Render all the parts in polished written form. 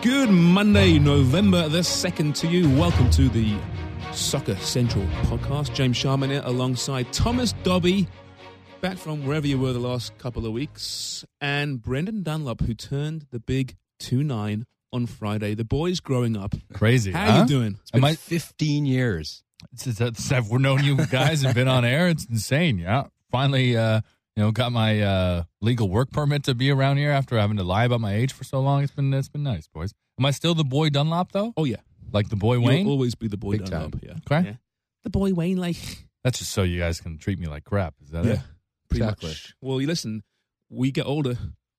Good Monday, November the 2nd to you. Welcome to the Soccer Central podcast. James Sharman here alongside Thomas Dobby, back from wherever you were the last couple of weeks, and Brendan Dunlop, who turned the big 2-9 on Friday. The boy's growing up. Crazy. How are you doing? It's been 15 years. We've known you guys and been on air. It's insane. Yeah. Finally, got my legal work permit to be around here after having to lie about my age for so long. It's been nice, boys. Am I still the boy Dunlop, though? Oh, yeah. Like the boy Wayne? You'll always be the boy Big Dunlop. time. Yeah. Okay. Yeah. The boy Wayne, like... That's just so you guys can treat me like crap. Is that it? Pretty Exactly. much. Well, you listen, we get older,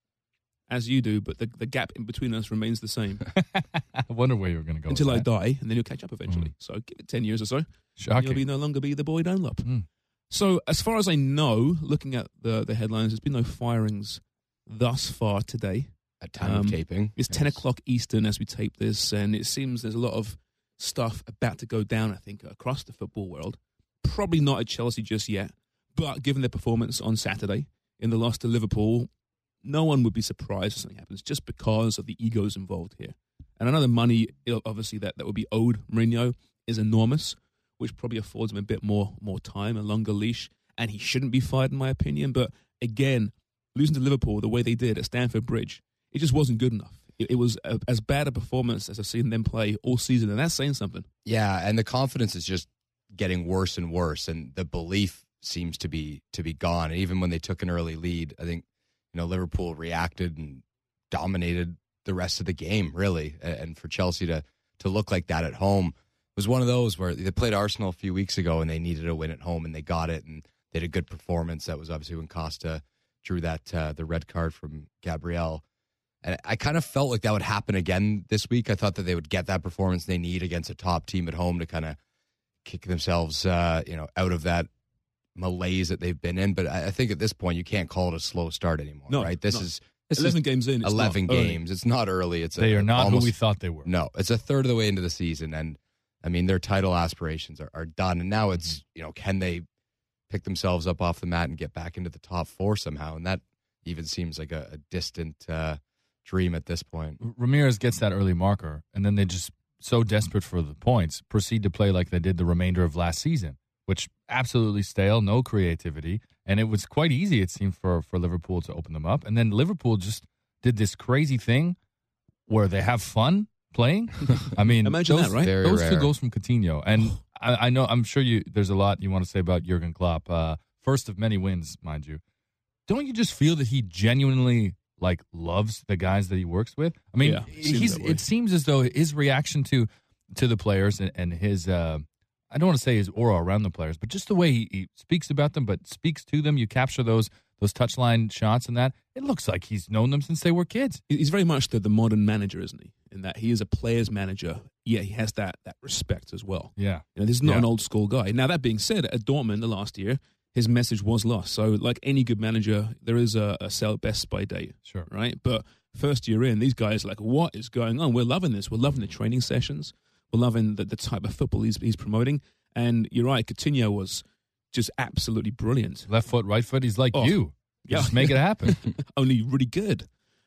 as you do, but the gap in between us remains the same. I wonder where you're going to go Until with I that. die, and then you'll catch up eventually. So give it 10 years or so. Shocking. You'll no longer be the boy Dunlop. Mm. So as far as I know, looking at the headlines, there's been no firings thus far today. At time of taping. It's 10 o'clock Eastern as we tape this, and it seems there's a lot of stuff about to go down, I think, across the football world. Probably not at Chelsea just yet, but given their performance on Saturday in the loss to Liverpool, no one would be surprised if something happens just because of the egos involved here. And I know the money, obviously, that would be owed Mourinho is enormous, which probably affords him a bit more time, a longer leash, and he shouldn't be fired, in my opinion. But again, losing to Liverpool the way they did at Stamford Bridge, it just wasn't good enough. It was as bad a performance as I've seen them play all season, and that's saying something. Yeah, and the confidence is just getting worse and worse, and the belief seems to be gone. And even when they took an early lead, I think Liverpool reacted and dominated the rest of the game, really. And for Chelsea to look like that at home was one of those where they played Arsenal a few weeks ago and they needed a win at home, and they got it, and they had a good performance. That was obviously when Costa drew that the red card from Gabriel. And I kind of felt like that would happen again this week. I thought that they would get that performance they need against a top team at home to kind of kick themselves, out of that malaise that they've been in. But I think at this point, you can't call it a slow start anymore, right? This is 11 games in. It's 11 not early. games. It's not early. They are not who we thought they were. No, it's a third of the way into the season. And, I mean, their title aspirations are done. And now it's, can they pick themselves up off the mat and get back into the top four somehow? And that even seems like a distant dream at this point. Ramirez gets that early marker, and then they just, so desperate for the points, proceed to play like they did the remainder of last season, which absolutely stale, no creativity. And it was quite easy, it seemed, for Liverpool to open them up. And then Liverpool just did this crazy thing where they have fun playing. I mean, Imagine that, right? Very two rare. goals from Coutinho. And I know, I'm sure there's a lot you want to say about Jurgen Klopp. First of many wins, mind you. Don't you just feel that he genuinely loves the guys that he works with? I mean, Yeah, it seems as though his reaction to the players and his I don't want to say his aura around the players, but just the way he speaks about them, but speaks to them. You capture those touchline shots and that. It looks like he's known them since they were kids. He's very much the modern manager, isn't he? In that he is a player's manager. Yeah, he has that respect as well. Yeah. This is not an old school guy. Now, that being said, at Dortmund the last year, his message was lost. So, like any good manager, there is a sell best by date. Sure. Right? But first year in, these guys are like, what is going on? We're loving this. We're loving the training sessions. We're loving the type of football he's promoting. And you're right, Coutinho was just absolutely brilliant. Left foot, right foot. He's like you. Just make it happen. Only really good.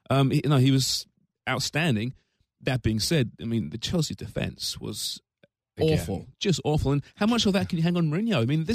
He was outstanding. That being said, I mean, the Chelsea defense was awful. Just awful. And how much of that can you hang on Mourinho? I mean,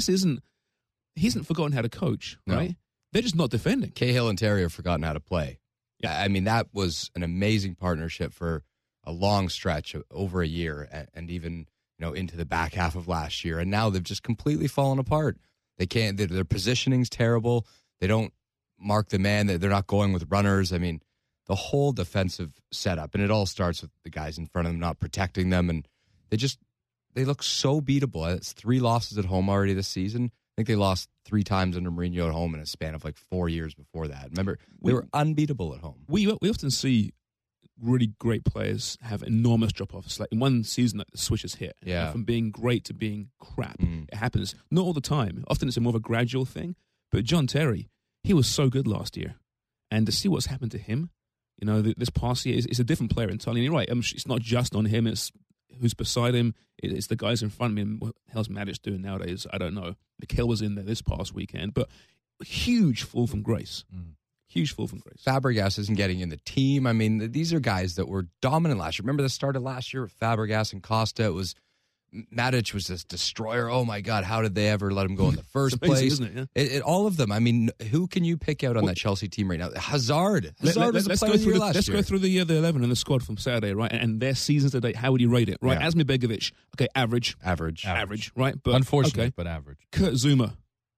he hasn't forgotten how to coach, right? No. They're just not defending. Cahill and Terry have forgotten how to play. Yeah. I mean, that was an amazing partnership for a long stretch, over a year, and even into the back half of last year. And now they've just completely fallen apart. They can't. Their positioning's terrible. They don't mark the man. They're not going with runners. I mean, the whole defensive setup, and it all starts with the guys in front of them not protecting them, and they look so beatable. It's 3 losses at home already this season. I think they lost 3 times under Mourinho at home in a span of 4 years before that. Remember, they were unbeatable at home. We often see really great players have enormous drop-offs. Like in one season, the switch is hit. From being great to being crap. It happens. Not all the time. Often it's a more of a gradual thing. But John Terry, he was so good last year. And to see what's happened to him, this past year, is a different player entirely. And you're right. It's not just on him. It's who's beside him. It's the guys in front of him. What the hell's Matic doing nowadays? I don't know. Mikhail was in there this past weekend. But huge fall from grace Huge fall from grace. Fabregas isn't getting in the team. I mean, these are guys that were dominant last year. Remember the start of last year with Fabregas and Costa? It was Matic was this destroyer. Oh my God, how did they ever let him go in the first It's amazing, place? isn't it? Yeah. All of them. I mean, who can you pick out on that Chelsea team right now? Hazard. Hazard was a Let's player go of the through year the, last let's year. go through the 11 and the squad from Saturday, right? And their seasons to date. How would you rate it, right? Yeah. Asmir Begovic, okay, average, Average. right? But Unfortunate, okay. but average. Kurt Zuma,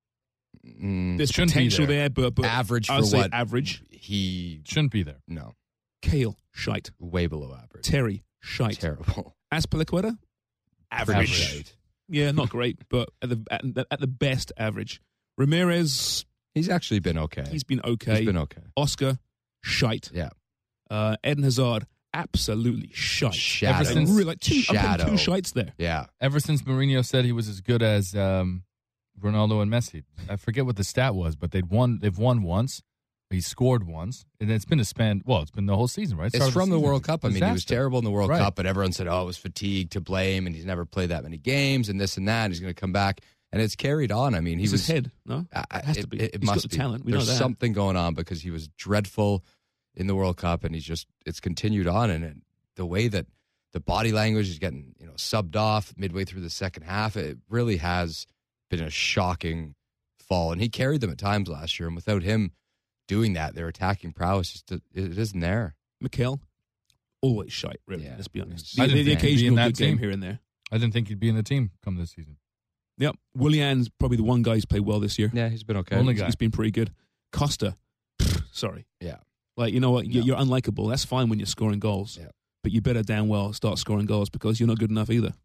there's Shouldn't be potential there. there, but Average I'll for say what? average. He Shouldn't be there. no, Kale, shite. way below average. Terry, shite. Terrible. Aspilicueta, average. Average. Yeah, not great, but at the best, average. Ramirez, He's actually been okay. he's been okay. He's been okay. Oscar, shite. Yeah. Eden Hazard, absolutely shite. Shadow. Ever since- Really, like I'm Shadow. putting two shites there. Yeah. Ever since Mourinho said he was as good as Ronaldo and Messi, I forget what the stat was, but they've won once. He scored once, and it's been it's been the whole season, right? It's Start of from the season. World Cup. I mean, he was Disaster. terrible in the World Right. Cup, but everyone said, oh, it was fatigue to blame, and he's never played that many games, and this and that. He's going to come back, and it's carried on. I mean, he He's was his head, no? It has to be. It He's must got the be. talent. We There's know that. something going on because he was dreadful in the World Cup, and it's continued on, and the way that the body language is getting subbed off midway through the second half, it really has been a shocking fall, and he carried them at times last year, and without him doing that, their attacking prowess it isn't there. Mikel, always shite, really. Yeah. Let's be honest. I The didn't think he'd be occasional in that good game team. here and there. I didn't think he'd be in the team come this season. Yep. Willian's probably the one guy who's played well this year. Yeah, he's been okay. Only guy. He's been pretty good. Costa, sorry. Yeah. Like, you know what? No. You're unlikable. That's fine when you're scoring goals. Yeah. But you better damn well start scoring goals because you're not good enough either.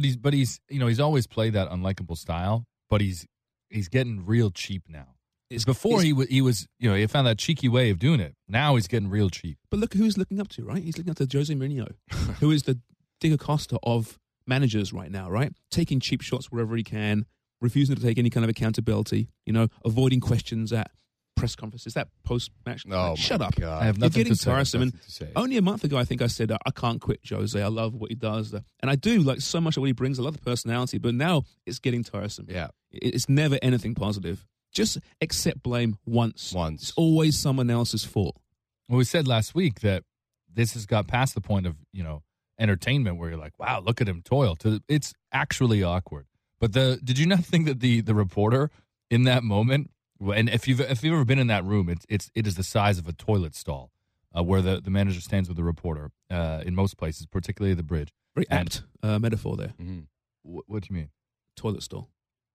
He's always played that unlikable style, but he's getting real cheap now. Before he was he found that cheeky way of doing it. Now he's getting real cheap. But look who he's looking up to, right? He's looking up to Jose Mourinho, who is the Diego Costa of managers right now, right? Taking cheap shots wherever he can, refusing to take any kind of accountability, avoiding questions at press conferences, that post-match. Oh, Shut my up. God. I have You're nothing getting to say. tiresome. And Nothing to say. only a month ago, I think I said, I can't quit Jose. I love what he does. And I do like so much of what he brings. I love the personality. But now it's getting tiresome. Yeah. It's never anything positive. Just accept blame once. Once. It's always someone else's fault. Well, we said last week that this has got past the point of entertainment where you're like, wow, look at him toil. It's actually awkward. But did you not think that the reporter in that moment, and if you've ever been in that room, it is the size of a toilet stall where the manager stands with the reporter in most places, particularly the bridge. Very And- apt metaphor there. Mhm. What do you mean? Toilet stall.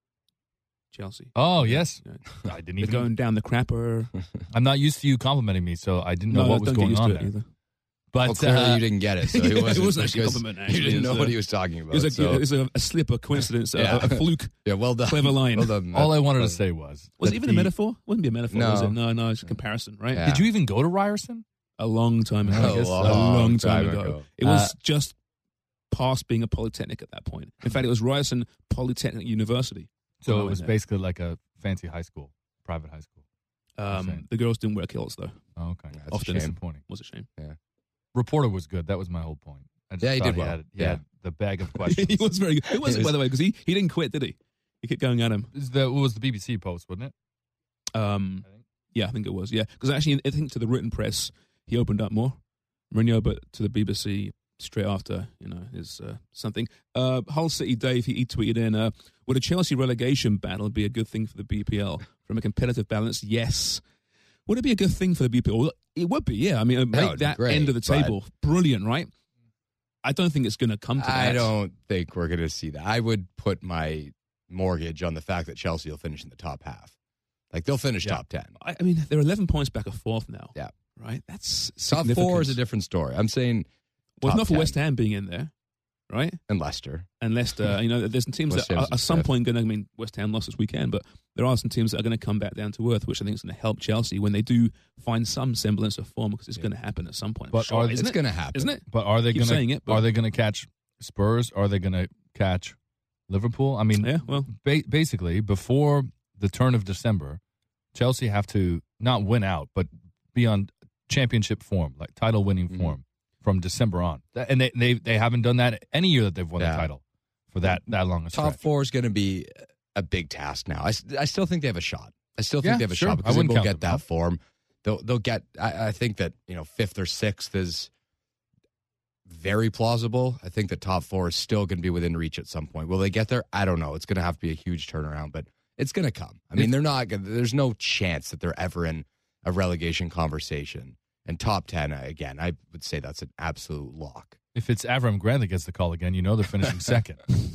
Chelsea. Oh yes, Yeah. I didn't They're even. going down the crapper. I'm not used to you complimenting me, so I didn't know what was don't get going used on to it there. either. But Well, clearly you didn't get it, so Yeah, it it wasn't, wasn't actually a because compliment, You actually. didn't know It's, what he was talking about. It was, so- it was a slip, a coincidence, Yeah. a fluke. yeah, well done. clever line. Well done. all I wanted to say was Was that it even a metaphor? Wouldn't be a metaphor, No. was it? No, it's a comparison, right? Yeah. Did you even go to Ryerson? A long time ago. A I guess. long a long time time ago. ago. It was just past being a polytechnic at that point. In fact, it was Ryerson Polytechnic University. So Oh, it was yeah. basically like a fancy high school, private high school. Insane. The girls didn't wear kilts, though. Oh, okay. That's Often a shame. Disappointing. Was a shame. Reporter was good. That was my whole point. I just Yeah, he thought did well. He had the bag of he questions. was very good. It wasn't, by the way, because he didn't quit, did he? He kept going at him. What was the BBC post, wasn't it? Yeah, I think it was. Yeah, because actually, I think to the written press, he opened up more, Mourinho, but to the BBC straight after, is something. Hull City Dave, he tweeted in, would a Chelsea relegation battle be a good thing for the BPL from a competitive balance? Yes. Would it be a good thing for the BPL? Well, it would be. Yeah, I mean, would make be that great, end of the but- table brilliant, right? I don't think it's going to come to that. I don't think we're going to see that. I would put my mortgage on the fact that Chelsea will finish in the top half. Like, they'll finish top 10. I mean, they're 11 points back of fourth now. Yeah. Right? That's Top 4 is a significant. different story. I'm saying Well, it's top not for 10. West Ham being in there, right? And Leicester. And Leicester, there's some teams West that are Ham's at some fifth. point going to, West Ham lost this weekend, but there are some teams that are going to come back down to earth, which I think is going to help Chelsea when they do find some semblance of form, because it's going to happen at some point. But Sure, are- isn't It's it? going to happen. Isn't it? But are they Keep going saying to? it, but- Are they going to catch Spurs? Are they going to catch Liverpool? I mean, Yeah, well, basically, before the turn of December, Chelsea have to not win out, but be on championship form, like title-winning form from December on. And they haven't done that any year that they've won the Yeah. title for that long a Top stretch. 4 is going to be a big task now. I still think they have a shot. I still think Yeah, they have a sure. shot I because they wouldn't will count get them that out. form. they'll get. I think that 5th or 6th is very plausible. I think that top 4 is still going to be within reach at some point. Will they get there? I don't know. It's going to have to be a huge turnaround, but it's going to come. I mean, they're not. There's no chance that they're ever in a relegation conversation. And top 10 again, I would say that's an absolute lock. If it's Avram Grant that gets the call again, they're finishing second.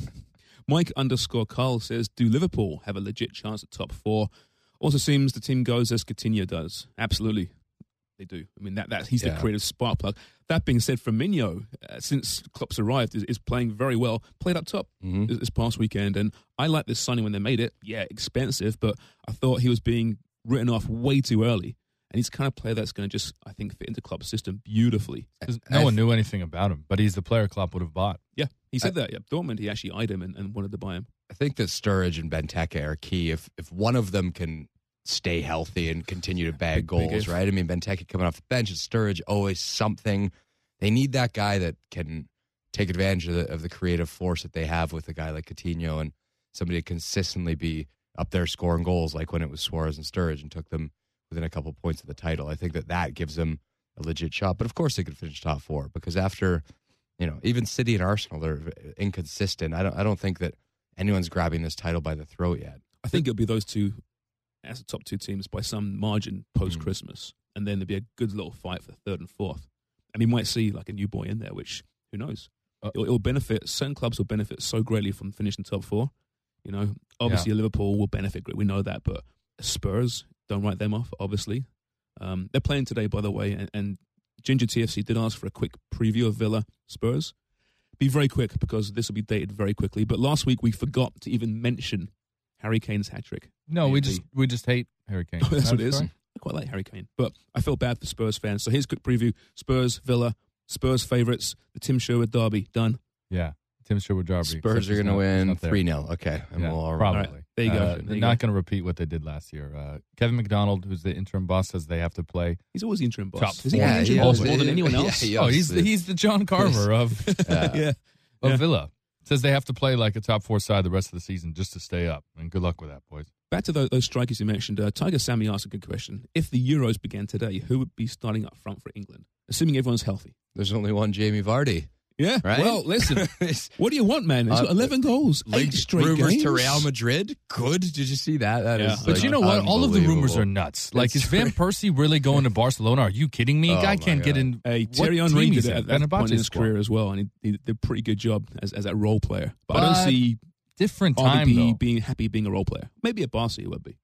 Mike_Carl says, do Liverpool have a legit chance at top 4? Also seems the team goes as Coutinho does. Absolutely, they do. I mean, he's the creative spark plug. That being said, Firmino, since Klopp's arrived, is playing very well. Played up top this past weekend, and I like this signing when they made it. Yeah, expensive, but I thought he was being written off way too early. And he's the kind of player that's going to just, I think, fit into Klopp's system beautifully. Because no one knew anything about him, but he's the player Klopp would have bought. Yeah, he said that. Yeah, Dortmund, he actually eyed him and wanted to buy him. I think that Sturridge and Benteke are key. If one of them can stay healthy and continue to bag goals, right? I mean, Benteke coming off the bench and Sturridge, always something. They need that guy that can take advantage of the creative force that they have with a guy like Coutinho and somebody to consistently be up there scoring goals like when it was Suarez and Sturridge and took them within a couple points of the title. I think that gives them a legit shot. But of course they could finish top 4 because after, even City and Arsenal, they're inconsistent. I don't think that anyone's grabbing this title by the throat yet. I think it'll be those two as the top 2 teams by some margin post-Christmas. And then there'll be a good little fight for 3rd and 4th. And you might see like a new boy in there, which, who knows? It'll benefit, certain clubs will benefit so greatly from finishing top 4. Obviously Liverpool will benefit great. We know that, but Spurs, don't write them off, obviously. They're playing today, by the way, and Ginger TFC did ask for a quick preview of Villa Spurs. Be very quick because this will be dated very quickly. But last week we forgot to even mention Harry Kane's hat-trick. No, we just hate Harry Kane. That's what it is. I quite like Harry Kane, but I feel bad for Spurs fans. So here's a quick preview. Spurs, Villa, Spurs favourites, the Tim Sherwood derby, done. Yeah. Tim Sherwood derby. Spurs are going to win 3-0. Okay. And we'll probably. Right. There you go. They're not going to repeat what they did last year. Kevin McDonald, who's the interim boss, says they have to play. He's always the interim boss. Top is he the interim boss more than anyone else? He's the John Carver of Villa. Says they have to play like a top 4 side the rest of the season just to stay up. And good luck with that, boys. Back to those strikers you mentioned. Tiger Sammy asked a good question. If the Euros began today, who would be starting up front for England? Assuming everyone's healthy. There's only one Jamie Vardy. Yeah, right? Well, listen, what do you want, man? He's got 11 goals, 8 straight rumors games. to Real Madrid. Good. Did you see that? That is but you know what? All of the rumors are nuts. Like, is Van Persie really going to Barcelona? Are you kidding me? Guy can't get in. Terry Henry did it at that point in his career as well, and he did a pretty good job as that role player. But I don't see different time RVD being happy being a role player. Maybe at Barca he would be.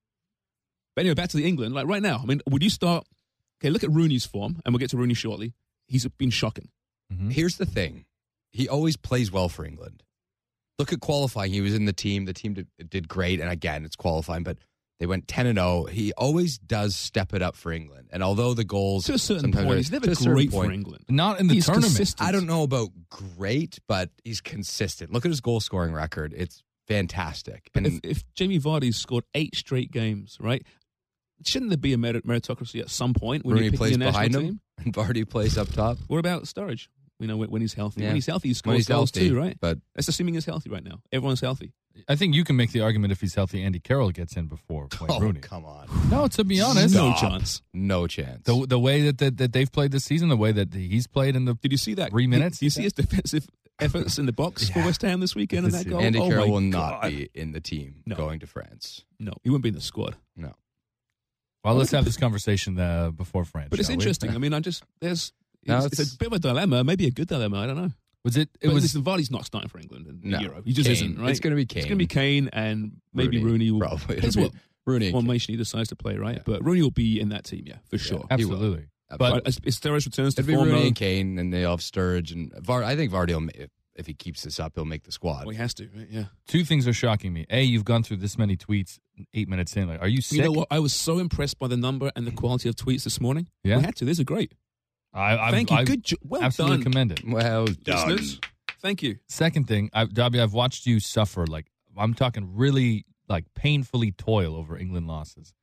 But anyway, back to the England. Like right now, I mean, would you start? Okay, look at Rooney's form, and we'll get to Rooney shortly. He's been shocking. Mm-hmm. Here's the thing. He always plays well for England. Look at qualifying. He was in the team. The team did great. And again, it's qualifying, but they went 10-0. He always does step it up for England. And although the goals... To a certain point, he's never great for England. Not in the tournament. Consistent. I don't know about great, but he's consistent. Look at his goal-scoring record. It's fantastic. And if Jamie Vardy's scored 8 straight games, right? Shouldn't there be a meritocracy at some point when Rooney you plays the national behind him team? And Vardy plays up top? What about Sturridge? When he's healthy. Yeah. When he's healthy, he scores goals too, right? But that's assuming he's healthy right now. Everyone's healthy. I think you can make the argument if he's healthy, Andy Carroll gets in before Wayne Rooney. Come on. No, to be honest. No chance. No chance. The way that they've played this season, the way that he's played in the Did you see that? 3 minutes? Did you see his defensive efforts in the box for West Ham this weekend and that goal? Andy Carroll will not be in the team going to France. No, he wouldn't be in the squad. No. Well, let's have this conversation before France. But it's interesting. I mean, it's a bit of a dilemma, maybe a good dilemma. I don't know. Listen, Vardy's not starting for England in the Euro. He just isn't, right? It's going to be Kane. It's going to be Kane and maybe Rooney will. Probably. That's what Rooney formation he decides to play, right? Yeah. But Rooney will be in that team, for sure. Absolutely. But as Sturridge returns to form, form, Rooney and Kane, and they have Sturridge and I think Vardy will, if he keeps this up, he'll make the squad. Well, he has to, right? Yeah. 2 things are shocking me. A, you've gone through this many tweets 8 minutes in. Like, are you sick? You know what? I was so impressed by the number and the quality of tweets this morning. Yeah. We had to. These are great. Thank you. Good job. Well absolutely done. Commend it. Well done. Listeners, thank you. Second thing, Dobby, I've watched you suffer. Like, I'm talking really, like, painfully toil over England losses.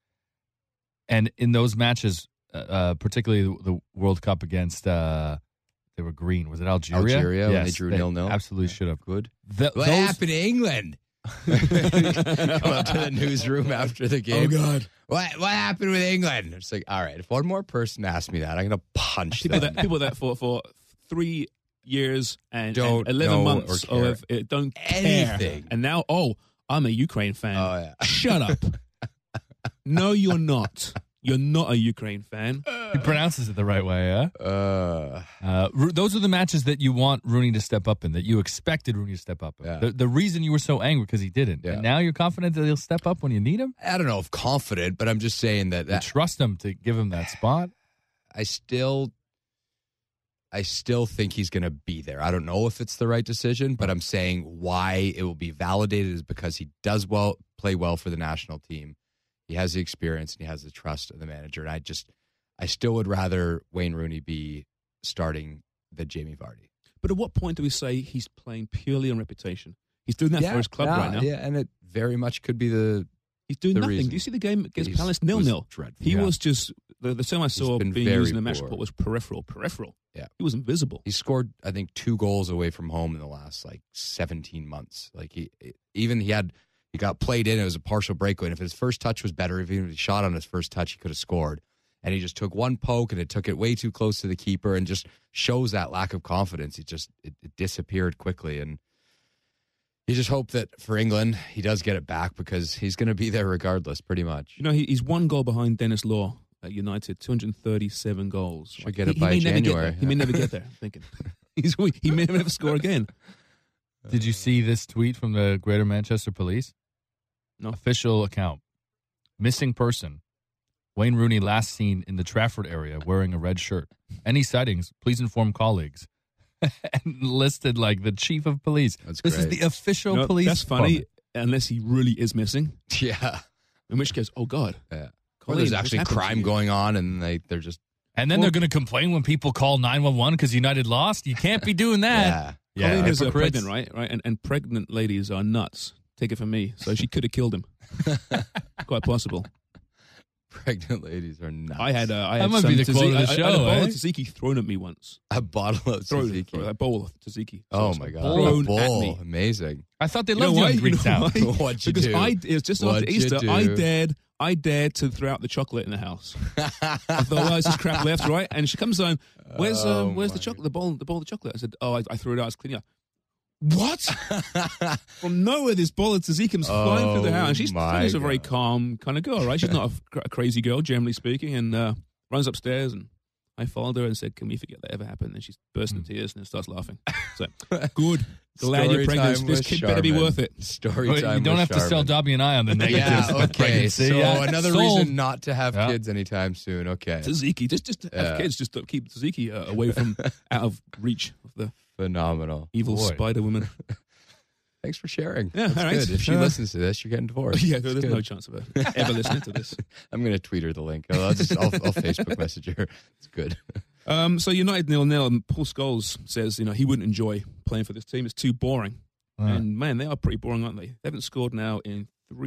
And in those matches, particularly the World Cup against, they were green. Was it Algeria? Algeria, yes, when they drew 0-0. Absolutely should have. Good. What happened to England? Come up to the newsroom after the game. God. What happened with England? It's like, all right, if one more person asks me that, I'm going to punch them. People that for 3 years and Don't 11 know months or care. don't Anything. care. And now, I'm a Ukraine fan. Oh, yeah. Shut up. No, you're not. You're not a Ukraine fan. He pronounces it the right way, yeah? Those are the matches that you want Rooney to step up in, that you expected Rooney to step up in. Yeah. The reason you were so angry because he didn't. Yeah. And now you're confident that he'll step up when you need him? I don't know if confident, but I'm just saying that You trust him to give him that spot? I still think he's going to be there. I don't know if it's the right decision, but I'm saying why it will be validated is because he does play well for the national team. He has the experience and he has the trust of the manager. And I still would rather Wayne Rooney be starting than Jamie Vardy. But at what point do we say he's playing purely on reputation? He's doing that for his club right now. Yeah, and it very much could be He's doing the nothing. reason. Do you see the game against He's- Palace? was 0-0. dreadful. He Yeah. was just, the term I saw been being very used in the match poor. report was peripheral. Yeah. He was invisible. He scored, I think, 2 goals away from home in the last 17 months. He got played in. It was a partial breakaway. And if his first touch was better, if he shot on his first touch, he could have scored. And he just took one poke and it took it way too close to the keeper and just shows that lack of confidence. It disappeared quickly. And you just hope that for England, he does get it back because he's going to be there regardless, pretty much. You know, he's 1 goal behind Dennis Law at United, 237 goals. Should get it by January. He may never get there, I'm thinking. He may never score again. Did you see this tweet from the Greater Manchester Police? No. Official account. Missing person. Wayne Rooney last seen in the Trafford area wearing a red shirt. Any sightings, please inform colleagues. And listed like the chief of police. That's This is great. the official police. That's funny, department. unless he really is missing. Yeah. In which case, oh God. Yeah. Or Colleen, there's what's actually happened to crime you? going on and they're just, And then they're going to complain when people call 911 because United lost. You can't be doing that. yeah. Colleen is hypocrites. pregnant, right? And pregnant ladies are nuts. Take it from me. So she could have killed him. Quite possible. Pregnant ladies are nuts. I had might some be the quote of the I had a show, bowl eh? of tzatziki thrown at me once. a bottle of tzatziki. A bowl of tzatziki. Oh So my God. thrown A bowl. at me. Amazing. I thought they You know loved you why? in Greektown. You know why? What'd you because do? it was just after What'd you Easter. do? I dared to throw out the chocolate in the house. I thought, well, it's just crap left, right? And she comes home. Where's the chocolate? The bowl of chocolate. I said, I threw it out. I was cleaning up. What? From nowhere, this bowl of tzatziki comes flying through the house. And she's my a very God. calm kind of girl, right? She's not a crazy girl, generally speaking, and runs upstairs and I followed her and said, "Can we forget that ever happened?" And she's burst into tears and starts laughing. So good. Glad Story you're pregnant. time This with kid better be Charmin. worth it. Story Wait, time. you don't with have to sell Charmin. W&I on the negatives Yeah, of okay. pregnancy. So Yeah, another sold. reason not to have Yeah. kids anytime soon. Okay. Tzatziki, just to have kids, just to keep tzatziki away from, out of reach of the Phenomenal. evil Boy. spider woman. Thanks for sharing. Yeah, That's all right. good. If she listens to this, you're getting divorced. Yeah, That's there's good. no chance of her ever listening to this. I'm going to tweet her the link. I'll Facebook message her. It's good. So United 0-0, and Paul Scholes says, he wouldn't enjoy playing for this team. It's too boring. Right. And man, they are pretty boring, aren't they? They haven't scored now in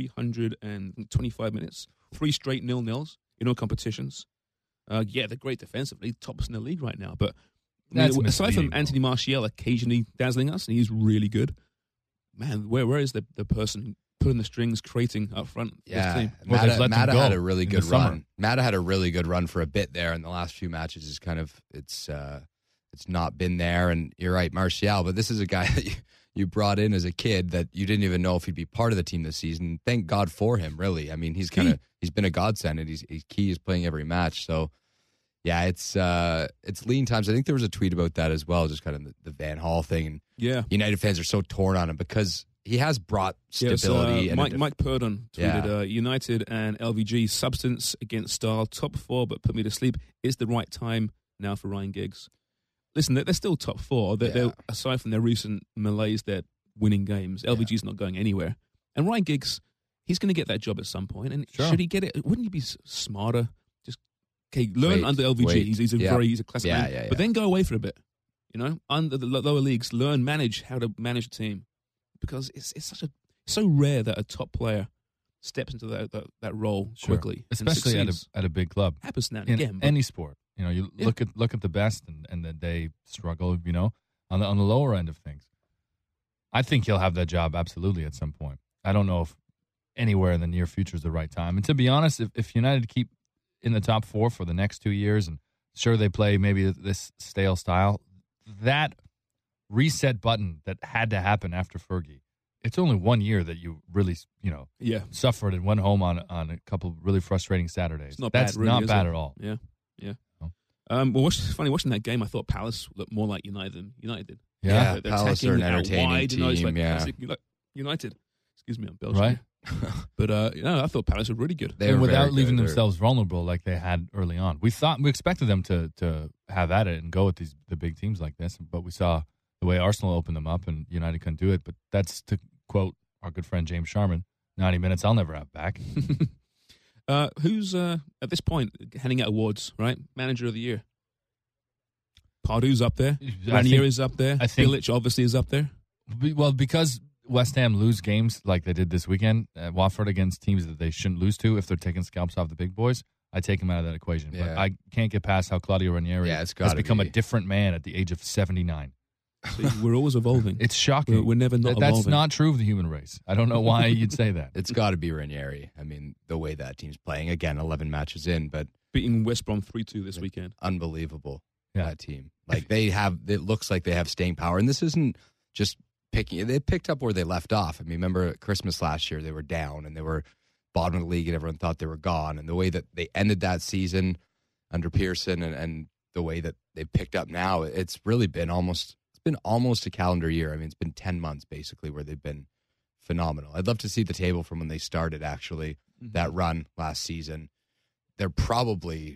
325 minutes. 3 straight 0-0s in all competitions. They're great defensively, tops in the league right now. But That's aside from misleading, Anthony Martial occasionally dazzling us, and he's really good. Man, where is the person pulling the strings, creating up front? For this team? Well, they've let them Mata go had a really in good the summer. run. Mata had a really good run for a bit there, and the last few matches is kind of it's not been there. And you're right, Martial, but this is a guy that you brought in as a kid that you didn't even know if he'd be part of the team this season. Thank God for him, really. I mean, he's been a godsend, and he's key. He's playing every match, so. Yeah, it's lean times. I think there was a tweet about that as well, just kind of the Van Hal thing. And Yeah. United fans are so torn on him because he has brought Yes, stability. and Mike Purdon tweeted, Yeah. United and LVG, substance against style, top 4, but put me to sleep. Is the right time now for Ryan Giggs? Listen, they're still top 4. They're, aside from their recent malaise, they're winning games. LVG's not going anywhere. And Ryan Giggs, he's going to get that job at some point. And Sure. should he get it? Wouldn't he be smarter? Learn Wait, under LVG. wait. He's a classic Yeah, man. yeah, But then go away for a bit. Under the lower leagues, manage how to manage a team. Because it's so rare that a top player steps into that role Sure. quickly, especially and at a big club. happens now and In again. But any sport, you look at the best, and then they struggle. On the lower end of things. I think he'll have that job absolutely at some point. I don't know if anywhere in the near future is the right time. And to be honest, if United keep in the top 4 for the next 2 years, and sure they play maybe this stale style, that reset button that had to happen after Fergie, it's only 1 year that you really, suffered and went home on a couple of really frustrating Saturdays. That's not bad at all. Yeah. Well, it's funny watching that game. I thought Palace looked more like United than United did. Yeah, they're Palace are an attacking entertaining wide, team. It's like Yeah, classic United. Excuse me, I'm Belgian. Right. But I thought Palace were really good. And without leaving themselves vulnerable like they had early on. We expected them to have at it and go with the big teams like this, but we saw the way Arsenal opened them up and United couldn't do it. But that's, to quote our good friend James Sharman, 90 minutes I'll never have back. Who's at this point handing out awards? Right, Manager of the Year. Pardew's up there. Ranieri is up there. Bilic obviously is up there. Well, because West Ham lose games like they did this weekend at Watford against teams that they shouldn't lose to if they're taking scalps off the big boys, I take him out of that equation. Yeah. But I can't get past how Claudio Ranieri has become a different man at the age of 79. See, we're always evolving. It's shocking. We're never not That's evolving. not true of the human race. I don't know why you'd say that. It's got to be Ranieri. I mean, the way that team's playing, again, 11 matches in, but Beating West Brom 3-2 this weekend. Unbelievable, Yeah. that team. Like, it looks like they have staying power. And this isn't just they picked up where they left off. I mean, remember at Christmas last year, they were down and they were bottom of the league and everyone thought they were gone. And the way that they ended that season under Pearson and the way that they picked up now, it's really been almost a calendar year. I mean, it's been 10 months basically where they've been phenomenal. I'd love to see the table from when they started, actually, that run last season. They're probably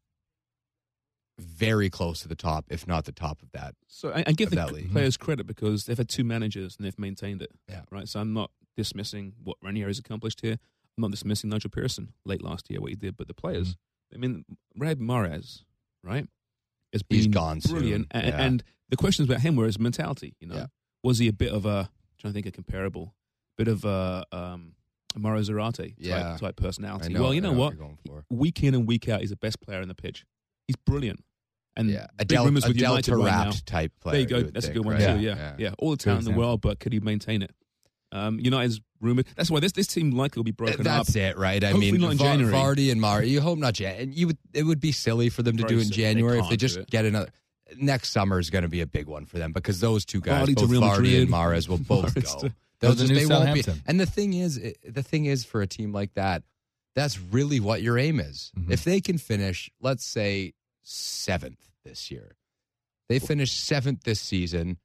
very close to the top, if not the top of that. So I give the league. players credit because they've had 2 managers and they've maintained it. Yeah. Right. So I'm not dismissing what Ranieri's accomplished here. I'm not dismissing Nigel Pearson late last year, what he did. But the players, I mean, Riyad Mahrez, right? He's gone brilliant. soon. And the questions about him were his mentality. Yeah. Was he a bit of a, trying to think of comparable, bit of a Mauro Zarate type personality? Well, you know what? Week in and week out, he's the best player on the pitch. He's brilliant. And big rumours with United right now. Type player. There you go. That's a good one too. Yeah. All the talent in the world, but could he maintain it? United's rumored. That's why this team likely will be broken up. That's it, right? I Hopefully mean, not in January. Vardy and Mari. You hope not January. It would be silly for them to do it in January if they just get another. Next summer is going to be a big one for them because those two guys, both Vardy and Mahrez, will both go. They won't be. And the thing is, for a team like that, that's really what your aim is. Mm-hmm. If they can finish, let's say, 7th this year, they finish 7th this season.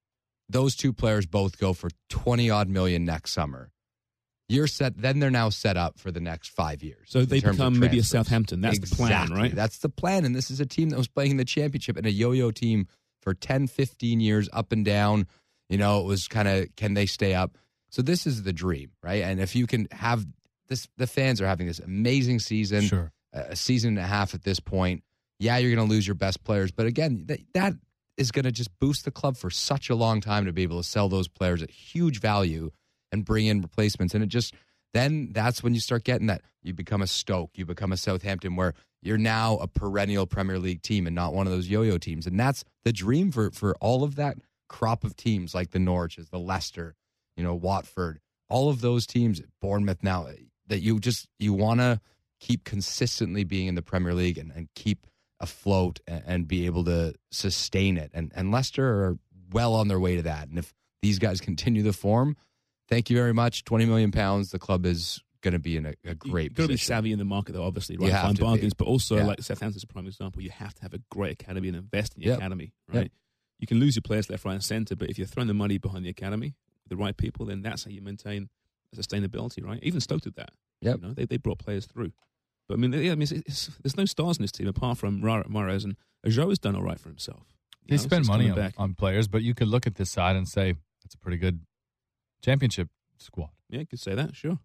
Those two players both go for 20-odd million next summer. You're set. Then they're now set up for the next 5 years. So they become maybe a Southampton. That's the plan, right? That's the plan. And this is a team that was playing in the championship and a yo-yo team for 10, 15 years, up and down. You know, it was kind of, can they stay up? So this is the dream, right? And if you can have this, the fans are having this amazing season, sure. A season and a half at this point. Yeah, you're going to lose your best players. But again, that is going to just boost the club for such a long time to be able to sell those players at huge value and bring in replacements. And then that's when you start getting that. You become a Stoke, you become a Southampton, where you're now a perennial Premier League team and not one of those yo-yo teams. And that's the dream for all of that crop of teams like the Norwiches, the Leicester, Watford, all of those teams, Bournemouth now, that you want to keep consistently being in the Premier League and keep afloat and be able to sustain it. And Leicester are well on their way to that. And if these guys continue the form, thank you very much. £20 million. The club is going to be in a great position. You've got to be savvy in the market, though, obviously, right? You have Find to bargains, be. But also, like Southampton's a prime example, you have to have a great academy and invest in your academy, right? Yep. You can lose your players left, right, and centre, but if you're throwing the money behind the academy, the right people, then that's how you maintain sustainability, right? Even Stoke did that. Yep. They brought players through. But I mean, there's no stars in this team apart from Mahrez, and Ajo has done all right for himself. They spend money on players, but you could look at this side and say it's a pretty good championship squad. Yeah, you could say that. Sure.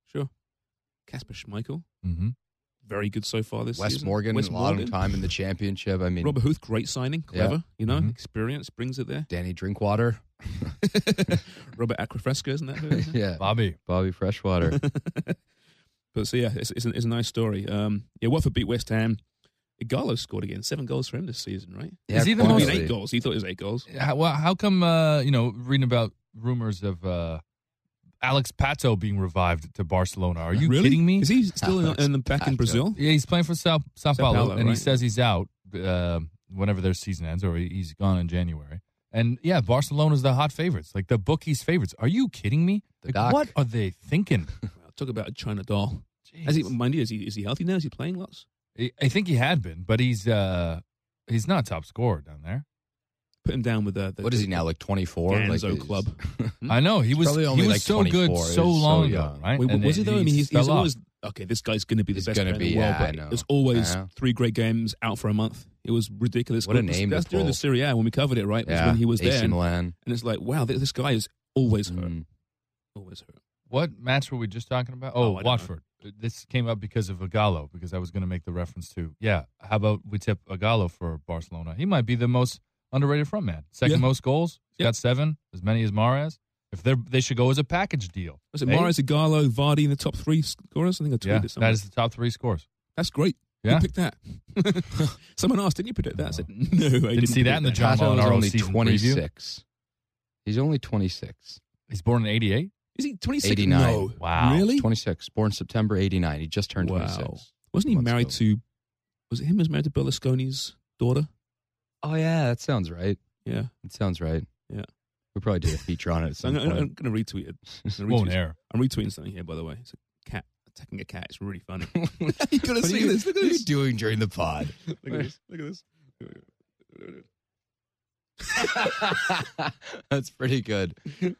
Kasper Schmeichel, very good so far this Wes season. Morgan, a long time in the championship. I mean, Robert Huth, great signing, clever, experience, brings it there. Danny Drinkwater. Robert Aquafresca, isn't that who it is? Yeah. Bobby Freshwater. But so, yeah, it's a nice story. Watford beat West Ham. Igalo scored again. 7 goals for him this season, right? Yeah, is he the most? 8 goals. He thought it was 8 goals. How come, reading about rumors of Alex Pato being revived to Barcelona. Are you Really? kidding me? Is he still back in Brazil? Yeah, he's playing for Sao Paulo, and he right? says he's out whenever their season ends, or he's gone in January. And yeah, Barcelona's the hot favorites, like the bookies' favorites. Are you kidding me? Like, what are they thinking? Talk about a China doll. Jeez. Mind you, is he healthy now? Is he playing lots? I think he had been, but he's not top scorer down there. Put him down with the what is he now, like 24? Ganzo club. I know he was probably only he was like so good 24. so He was long so ago, young. right? Wait, And was he though? I mean, he's fell off. always okay. This guy's going to be the He's best gonna player be, in the world. yeah, I But know. there's always Yeah. 3 great games out for a month. It was ridiculous. What a name to That's during pull. the Serie A when we covered it, right? Was when he was AC there, and Milan. it's like, wow, this guy is always hurt. Always hurt. What match were we just talking about? Oh, I don't Watford. This came up because of Agallo, because I was going to make the reference to, how about we tip Agallo for Barcelona? He might be the most underrated front man. Second most goals. He's got 7, as many as Mahrez. If they should go as a package deal. Was it Mahrez, Agallo, Vardy in the top 3 scorers? I think I tweeted it somewhere. That is the top 3 scores. That's great. Yeah. Who picked that? Someone asked, didn't you predict that? I said, no, I didn't see that in the predict John Pato is Molinaro only season 26. He's only 26. He's born in 88? Is he 26? 89. No. Wow. Really? 26. Born September 89. He just turned 26. Wasn't he Months married ago. to, was it him who was married to Berlusconi's daughter? Oh, yeah, that sounds right. Yeah. It sounds right. Yeah. We'll probably do a feature on it at some I'm point. going to retweet it. Won't air. I'm retweeting something here, by the way. It's a cat attacking a cat. It's really funny. You gotta What see this. Look at What are you this. doing during the pod? Look at this. Look at this. That's pretty good.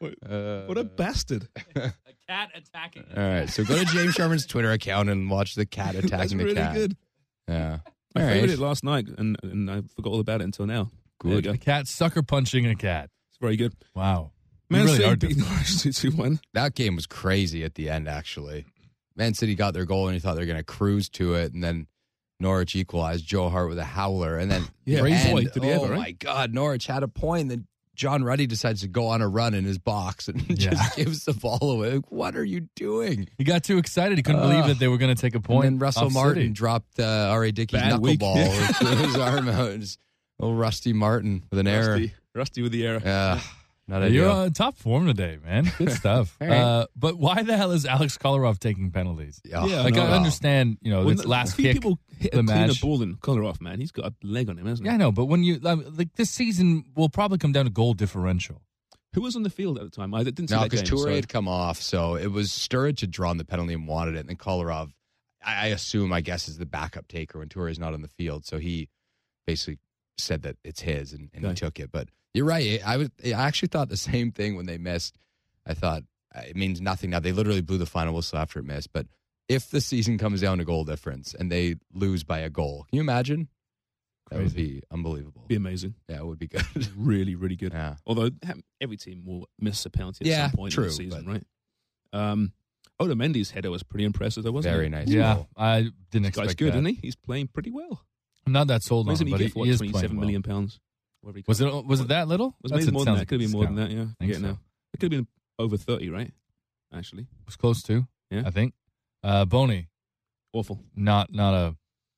What a bastard. A cat attacking. All right, so go to James Sharman's Twitter account and watch the cat That's attacking the really cat. good. Yeah. I All favorited right. it last night, and I forgot all about it until now. There you Good. go. A cat sucker punching a cat. It's very good. Wow. You Man really City are beat different. Norwich 2-1. That game was crazy at the end, actually. Man City got their goal, and you thought they were going to cruise to it, and then Norwich equalized. Joe Hart with a howler, and then Yeah, and, boy, did he ever, right? my God, Norwich had a point. Then John Ruddy decides to go on a run in his box and just gives the ball away. Like, what are you doing? He got too excited. He couldn't believe that they were going to take a point. And then Russell off Martin City. dropped R.A. Dickey's Bad week. knuckleball with his arm out. And just, little Rusty Martin with an error. Rusty with the error. Not You're ideal. on top form today, man. Good stuff. All right. But why the hell is Alex Kolarov taking penalties? Yeah, Like, no. I understand, this last a few kick. people hit the a cleaner match. ball than Kolarov, man. He's got a leg on him, hasn't he? Yeah, I know, but when you like this season will probably come down to goal differential. Who was on the field at the time? I didn't see No, that because game. Toure so- had come off, so it was Sturridge had drawn the penalty and wanted it, and then Kolarov, I guess, is the backup taker when Toure is not on the field, so he basically said that it's his, and he took it. But you're right. I actually thought the same thing when they missed. I thought it means nothing now. They literally blew the final whistle after it missed. But if the season comes down to goal difference and they lose by a goal, can you imagine? That would be unbelievable. Be amazing. Yeah, it would be good. Really, really good. Yeah. Although every team will miss a penalty at Yeah, some point true, in the season, but- right? Oda Mendy's header was pretty impressive, though, wasn't Very it? nice. Yeah, goal. I didn't This guy's expect good, that. isn't he? He's playing pretty well. I'm not that sold on Amazing him, he but get for he is £27 playing million well. pounds. Whatever he Was costs. it that little? Was That's- maybe more than sounds that. It could have been more than discount. that, yeah. Think Yeah, so. no. It could have been over 30, right? Actually. It was close to. Yeah. I think. Boney, Awful. not a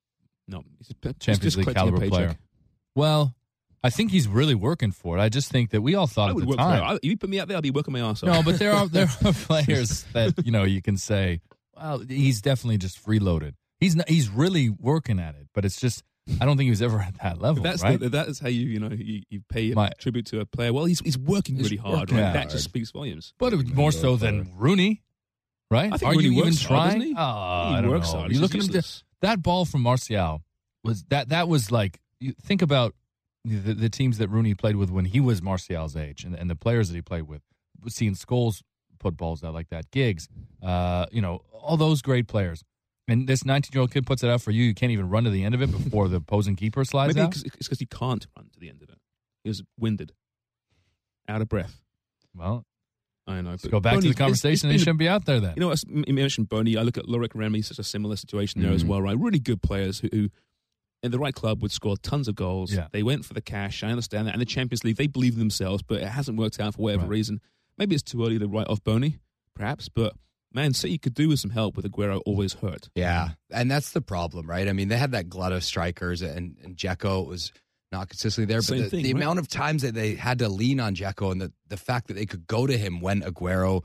No. He's Champions League collecting a caliber paycheck. player. Well, I think he's really working for it. I just think that we all thought I at would the work for time. it. If you put me out there, I'll be working my ass off. No, but there are players that you can say, well, he's definitely just freeloaded. He's really working at it, but it's just I don't think he was ever at that level. That's right? that is how you pay My- tribute to a player. Well, he's working really hard, working right? hard. That just speaks volumes. But it was more so than Rooney, right? I think Are Rooney you even works hard, trying? doesn't he? Oh, I don't works know. hard. You He's look at him. useless. That ball from Martial was that was like you think about the teams that Rooney played with when he was Martial's age, and the players that he played with. Seeing Scholes put balls out like that, Giggs, all those great players. And this 19-year-old kid puts it out for you. You can't even run to the end of it before the opposing keeper slides Maybe out. it's because he can't run to the end of it. He was winded, out of breath. Well, I know. let's but go back to Boney, the conversation. He it's been- shouldn't be out there then. You know, you mentioned Boney. I look at Loic Remy, such a similar situation there as well, right? Really good players who, in the right club, would score tons of goals. Yeah. They went for the cash. I understand that. And the Champions League, they believe in themselves, but it hasn't worked out for whatever Right. reason. Maybe it's too early to write off Boney, perhaps, but Man City could do with some help with Aguero always hurt. Yeah, and that's the problem, right? I mean, they had that glut of strikers, and Dzeko was not consistently there, but Same thing, the right? amount of times that they had to lean on Dzeko and the fact that they could go to him when Aguero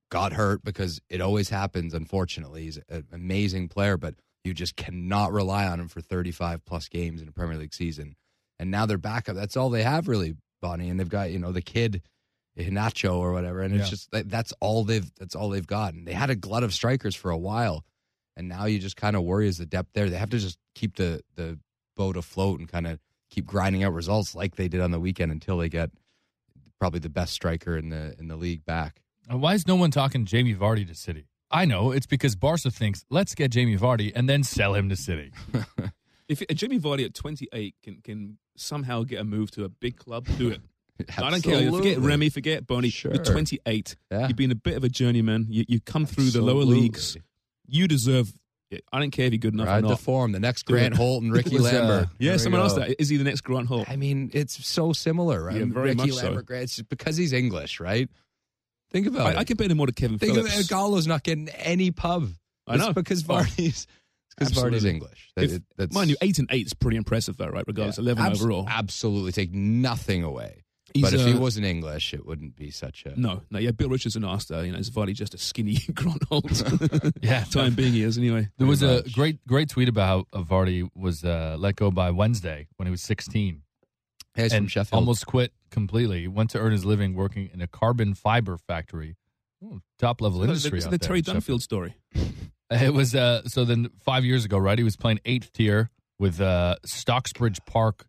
got hurt because it always happens, unfortunately. He's an amazing player, but you just cannot rely on him for 35-plus games in a Premier League season. And now they're back up. That's all they have, really, Bonnie. And they've got, the kid, Nacho or whatever, and it's just that's all they've got. And they had a glut of strikers for a while, and now you just kind of worry is the depth there. They have to just keep the boat afloat and kind of keep grinding out results like they did on the weekend until they get probably the best striker in the league back. Why is no one talking Jamie Vardy to City? I know it's because Barca thinks let's get Jamie Vardy and then sell him to City. If Jamie Vardy at 28 can somehow get a move to a big club, do it. I don't care. Forget Remy, forget Boney. Sure. You're 28. Yeah. You've been a bit of a journeyman. You come through the lower leagues. You deserve it. I don't care if you're good enough or Ride not. the form. The next Grant Holt and Ricky It was, Lambert. Yeah, someone else. Is he the next Grant Holt? I mean, it's so similar, right? Yeah, very Ricky much so. Lambert, Grant, it's just because he's English, right? Think about it. I compare him more to Kevin Think Phillips. of it. Gallo's not getting any pub. I know. It's because Vardy's Absolutely. English. That's, mind you, 8-8 is pretty impressive, though, right? Regardless, 11 overall. Absolutely, take nothing away. He's, but if he wasn't English, it wouldn't be such a... No. Yeah, Bill Richardson asked, is Vardy just a skinny Grant Holt? Yeah. Time being he is, anyway. There was a great tweet about how Vardy was let go by Wednesday when he was 16. Hey, he's from And Sheffield. almost quit completely. He went to earn his living working in a carbon fiber factory. Top level industry. It's out the there Terry in Sheffield. Dunfield story. It was so then 5 years ago, right? He was playing 8th tier with Stocksbridge Park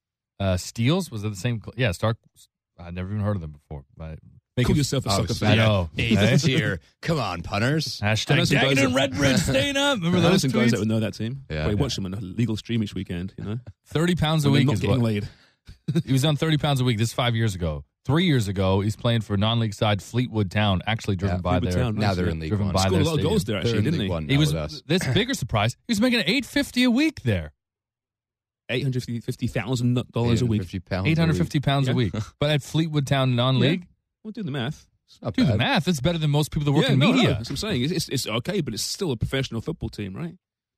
Steels. Was it the same? Yeah, I'd never even heard of them before. But Call yourself a soccer I fan. know. Eighth tier. Come on, punters. I know Hashtag some guys Dagenham that- Redbridge staying up. Remember I know those some guys that tweets? would know that team. Yeah, But yeah. watch them on a legal stream each weekend, 30 pounds a When they're week not is getting what laid. he was on. 30 pounds a week. This is 5 years ago. 3 years ago, he's playing for non-league side Fleetwood Town, actually driven Yeah, by Fleetwood their. Town, Now nice, they're yeah. in League Driven One. by Scored their a lot of stadium. goals there, They're actually, in didn't League he? One now He was with us. this bigger surprise. He was making $850 a week there. $850,000 a week. 850 pounds. £850 a week. But at Fleetwood Town non-league, We'll do the math. Not do the bad. math. It's better than most people that work in no, media. that's what I'm saying. It's okay, but it's still a professional football team, right?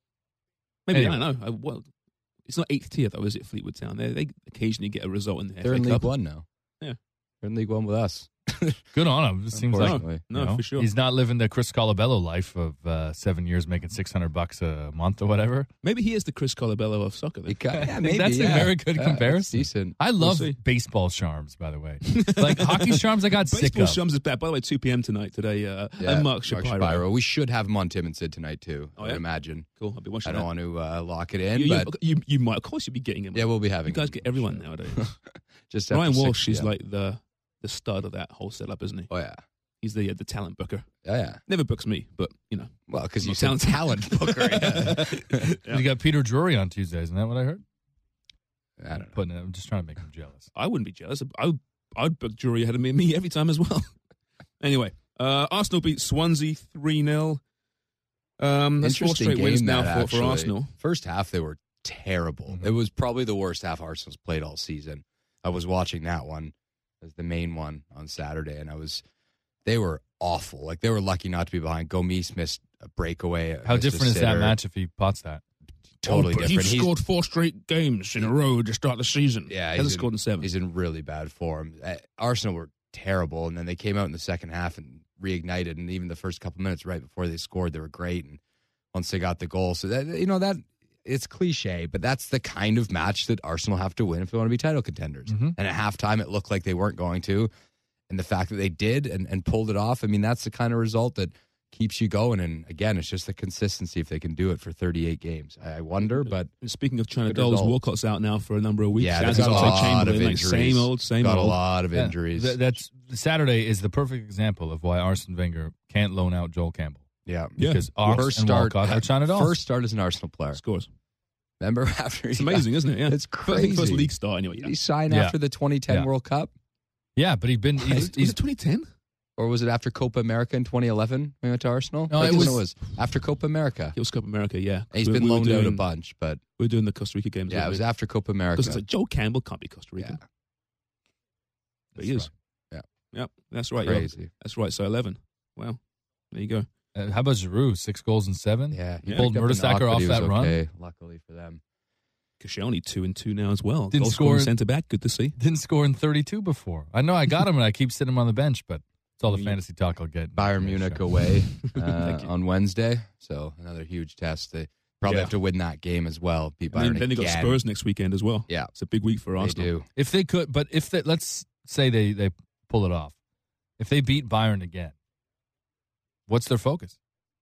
Maybe, Anyway. I don't know. Well, it's not 8th tier, though, is it, Fleetwood Town? They occasionally get a result in the They're FA in League Cup. One now. Yeah. They're in League One with us. Good on him. It seems like Unfortunately. No, for sure. he's not living the Chris Colabello life of 7 years making $600 a month or whatever. Maybe he is the Chris Colabello of soccer. Then. Yeah, think that's a very good comparison. That's decent. I love see. baseball charms, by the way. Like hockey charms, I got sick Baseball of. Shums is back. By the way, 2 p.m. tonight, today. And Mark Shapiro. We should have him on Tim and Sid tonight, too, Oh, I yeah? would imagine. Cool. I'll be watching I don't that. want to lock it in, You, but you might, of course, you'll be getting him. yeah, we'll be having You guys him. get everyone Sure. nowadays. Just after Ryan 6 Walsh is p.m. like the stud of that whole setup, isn't he? Oh, yeah. He's the talent booker. Yeah. Never books me, but Well, because you Not said talent booker. Yeah. You got Peter Drury on Tuesdays, isn't that what I heard? I don't know. I'm just trying to make him jealous. I wouldn't be jealous. I'd book Jury ahead of me every time as well. Anyway, Arsenal beat Swansea 3-0. That's 4 Interesting straight wins game now that, for actually. Arsenal. First half, they were terrible. Mhm. It was probably the worst half Arsenal's played all season. I was watching that one as the main one on Saturday, and they were awful. Like, they were lucky not to be behind. Gomis missed a breakaway. How missed a different is that sitter. match if he pots that? Totally different. He's scored 4 straight games in a row to start the season. Yeah, Hasn't he's scored in 7. He's in really bad form. Arsenal were terrible, and then they came out in the second half and reignited. And even the first couple minutes right before they scored, they were great. And once they got the goal, so that it's cliche, but that's the kind of match that Arsenal have to win if they want to be title contenders. Mhm. And at halftime, it looked like they weren't going to, and the fact that they did and pulled it off. I mean, that's the kind of result that keeps you going. And again, it's just the consistency if they can do it for 38 games. I wonder, but And speaking of China Good dolls, result. Walcott's out now for a number of weeks. yeah, As they've got is a also lot of Chamberlain, like, injuries. same got a old. lot of Yeah. injuries. That's Saturday is the perfect example of why Arsene Wenger can't loan out Joel Campbell yeah. because Ox and Walcott are China dolls. First start as an Arsenal player. Scores. Remember after It's amazing, isn't it? Yeah. It's I think first crazy. league start anyway. Did Yeah. he sign Yeah. after the 2010 Yeah. World Cup? Yeah, but he's Was it 2010? Or was it after Copa America in 2011 when he went to Arsenal? No, I it think was- after Copa America. It was Copa America, yeah. And he's We been were loaned out a doing- bunch, but We were doing the Costa Rica games. yeah, it was after Copa America. Because it's like Joe Campbell can't be Costa Rican. Yeah. But he is. right. Yep, that's right. yeah. Crazy. That's right. So 11. Wow. There you go. How about Giroud? 6 goals and 7? Yeah, he Yeah. Pulled picked up a Mertesacker knock, but off he that was run. okay, luckily for them. Koscielny 2-2 now as well. Didn't Goal score- centre back. Good to see. Didn't score in 32 before. I know I got him and I keep sitting him on the bench, but That's all the fantasy talk I'll get. Bayern Munich away Thank you. on Wednesday, so another huge test. They probably have to win that game as well. Beat Bayern Then they got again. Spurs next weekend as well. Yeah, It's a big week for they Arsenal. do. If they could, but if they, let's say they pull it off, if they beat Bayern again, what's their focus?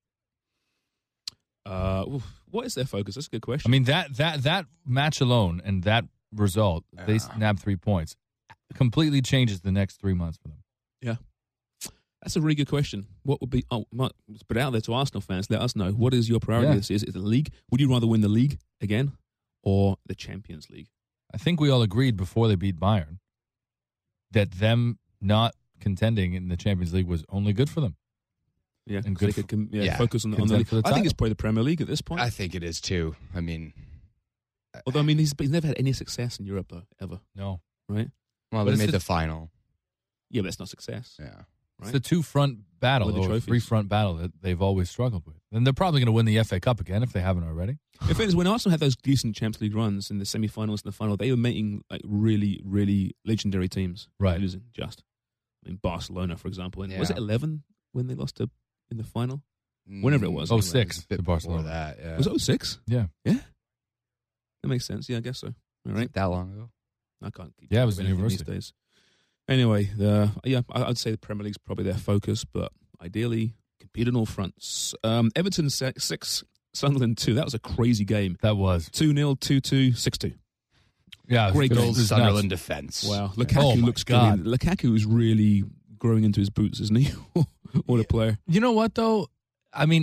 What is their focus? That's a good question. I mean, that match alone and that result, they snap 3 points, completely changes the next 3 months for them. Yeah. That's a really good question. What would be, let's put it out there to Arsenal fans, let us know. What is your priority? Yeah. Is it the league? Would you rather win the league again or the Champions League? I think we all agreed before they beat Bayern that them not contending in the Champions League was only good for them. Yeah, And so good they could yeah, focus on the contend league. for the I think it's title. probably the Premier League at this point. I think it is too. I mean, Although, I mean, he's never had any success in Europe, though, ever, No. right? well, But they it's made the- the final. Yeah, but that's not success. Yeah, It's Right. the two-front battle, Win the or trophies. three-front battle that they've always struggled with. And they're probably going to win the FA Cup again if they haven't already. In fairness, when Arsenal had those decent Champions League runs in the semi-finals and the final, they were meeting like really, really legendary teams. Right. Losing just. I mean, Barcelona, for example. And was Yeah. it 11 when they lost in the final? Whenever it was. Oh, anyway. 06 a bit to before Barcelona. that. Yeah, Was it 06? Yeah. Yeah? That makes sense. Yeah, I guess so. All Was right. it that long ago? I can't keep Yeah, it track was of anything university. these days. Anyway, I'd say the Premier League's probably their focus, but ideally compete on all fronts. Everton 6, Sunderland 2. That was a crazy game. That was. 2-0, 2-2, 6-2. Yeah, Great it goal. was Old nuts. Sunderland defense. Wow, Yeah. Lukaku Oh my looks God. good. Lukaku is really growing into his boots, isn't he? What a player! You know what, though? I mean,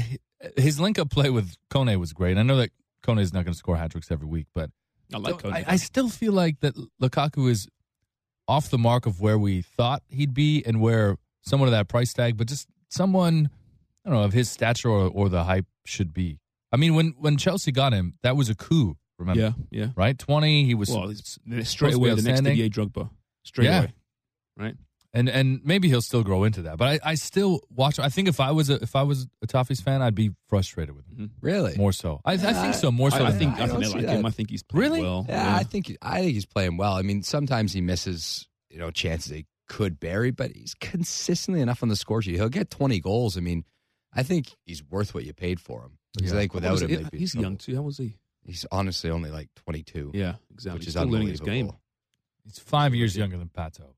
his link-up play with Kone was great. I know that Kone is not going to score hat-tricks every week, but I like Kone. I still feel like that Lukaku is off the mark of where we thought he'd be and where someone of that price tag, but just someone, I don't know, of his stature or the hype should be. I mean, when Chelsea got him, that was a coup, remember? Yeah. Right? 20, he was Well, it's straight supposed to away be the next outstanding. Didier Drogba. Straight Yeah. away, right? And maybe he'll still grow into that. But I still watch. I think if I was a Toffees fan, I'd be frustrated with him Really? more so. I think so more so. I than think I don't they see like that. him. I think he's playing Really? well. Yeah, I think he's playing well. I mean, sometimes he misses, chances he could bury, but he's consistently enough on the score sheet. He'll get 20 goals. I mean, I think he's worth what you paid for him. Because I think without him, they'd be in he's trouble. young too. How was he? He's honestly only like 22. Yeah, exactly. Which He's is still learning his game. unbelievable. He's 5 years younger than Pato.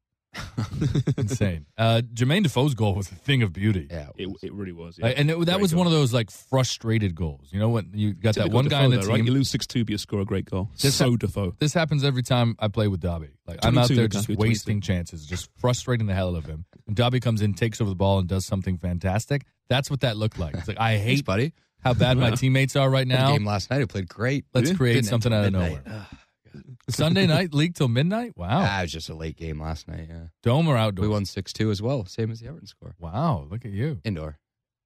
Insane. Jermaine Defoe's goal was a thing of beauty. Yeah, It really was. Yeah. And that Great was goal. one of those like frustrated goals. You know when you got that Typical one guy on the Defoe, though, team. right? You lose 6-2, but you score a great goal. This So Defoe. This happens every time I play with Dobby. Like I'm out 22, there Lukaku, just 22. wasting chances, just frustrating the hell out of him. And Dobby comes in, takes over the ball, and does something fantastic. That's what that looked like. It's like I Thanks, hate buddy. how bad my teammates are right Had a now. game last night. He played great. Let's create Didn't something end out of till nowhere. midnight. Sunday night league till midnight. Wow. It was just a late game last night. Yeah, Dome or outdoor? we won 6-2 as well, same as the Everton score. Wow. Look at you. Indoor.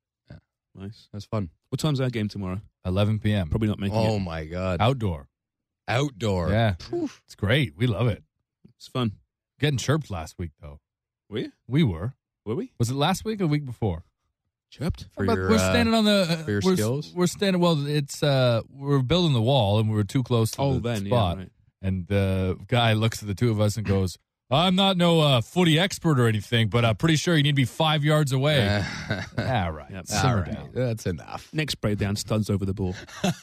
Nice. That was fun. What time's our game tomorrow? 11 p.m. Probably not making Oh it. my god, Outdoor. outdoor. Yeah. It's great. We love it. It's fun. Getting chirped last week though. Were you? We were. Were we? Was it last week or the week before? Chirped? For But your, we're standing on the for your we're, skills? We're standing. Well, it's we're building the wall, and we were too close to the then, spot. yeah, right. And the guy looks at the two of us and goes, "I'm not no footy expert or anything, but I'm pretty sure you need to be 5 yards away." All right, Yep. simmer all right, down. that's enough. Next spray down, studs over the ball.